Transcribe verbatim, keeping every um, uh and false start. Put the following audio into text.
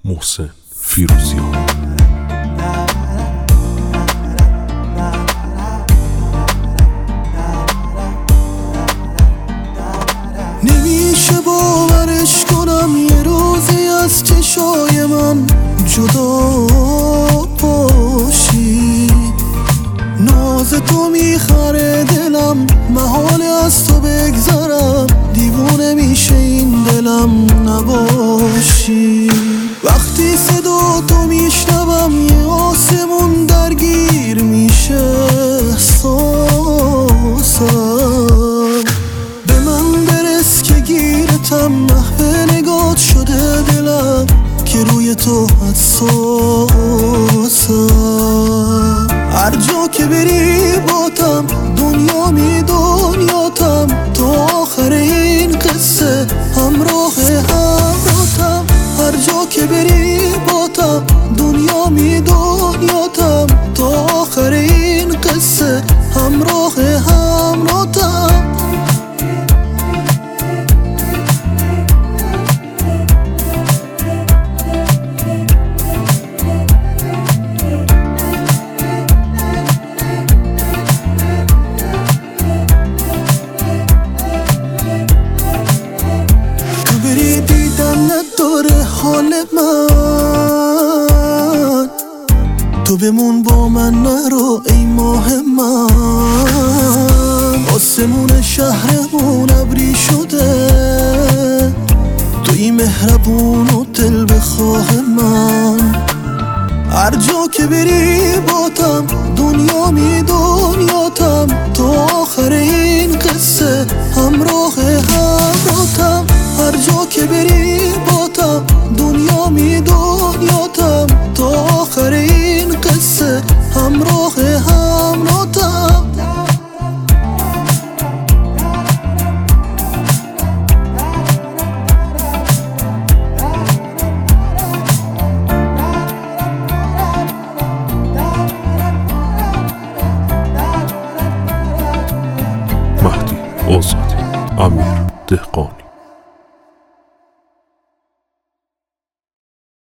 محسن فیروزیان. نمیشه باورش کنم یه روزی از چشای من جدا باشی. ناز تو میخره دلم، محال از تو بگذرم، دیوونه میشه این دلم نباشی. وقتی صدا تو میشنوم یه آسمون درگیر میشه احساسم. به من برس که گیرتم، محو نگات شده دلم که روی تو حساسم. هر جا که بری باتم، دنیا می دنیاتم، تا آخر این قصه همراه همراهتم. هر جا که بری باتم، دنیا می دنیاتم، تا آخر این قصه همراه همراهتم. نداره حال من، تو بمون با من نرو ای ماه من. آسمون شهرمون ابری شده، توی مهربون و دل بخواه من. هر جا که بری باتم، دنیا می دنیاتم، تا آخر این قصه همراه همراهتم. هر جا که بری باتم، دنیا می دنیاتم، تا آخر این قصه همراه همراهتم. مهدی آزادی، امیر دهقان.